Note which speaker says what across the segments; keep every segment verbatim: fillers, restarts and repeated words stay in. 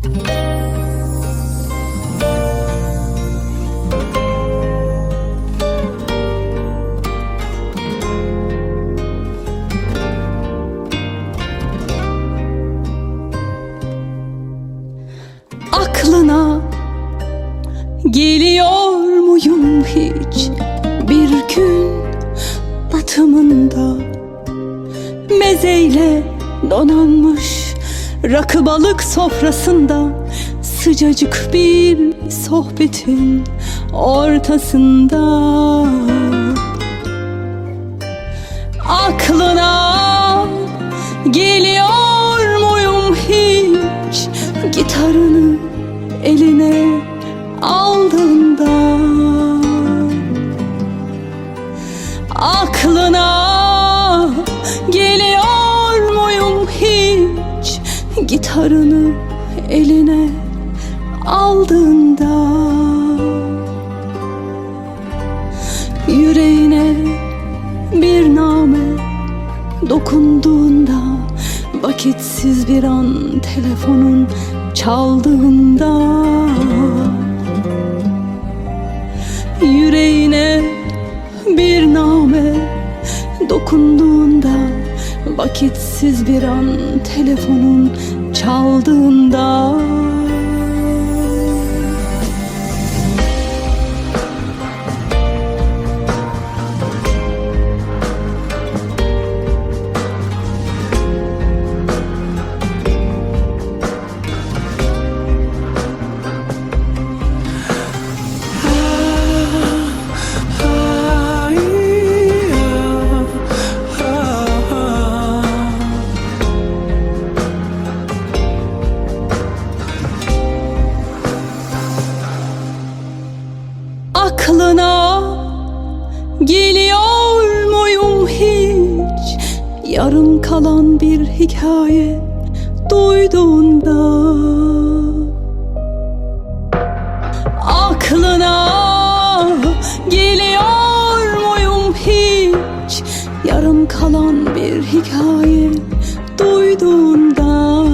Speaker 1: Aklına geliyor muyum hiç bir gün batımında mezeyle donanmış rakı balık sofrasında sıcacık bir sohbetin ortasında? Aklına geliyor muyum hiç gitarını eline aldığında? Aklına geliyor muyum hiç gitarını eline aldığında? Yüreğine bir name dokunduğunda, vakitsiz bir an telefonun çaldığında? Yüreğine bir name dokunduğunda, vakitsiz bir an telefonun çaldığında? Aklına geliyor muyum hiç yarım kalan bir hikaye duyduğunda? Aklına geliyor muyum hiç yarım kalan bir hikaye duyduğunda?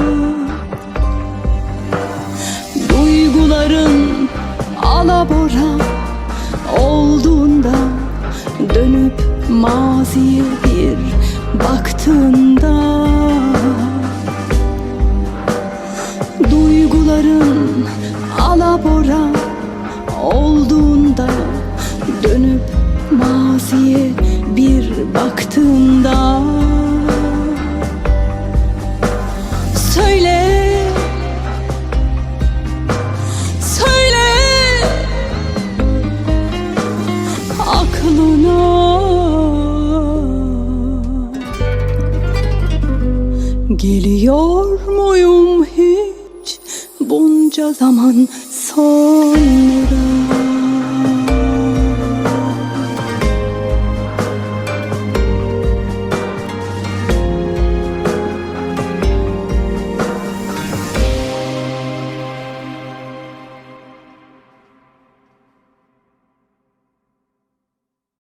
Speaker 1: Duyguların alabora olduğunda, dönüp maziye bir baktığında? Duyguların alabora olduğunda, dönüp maziye bir baktığında? Söyle, aklına geliyor muyum hiç bunca zaman sonra?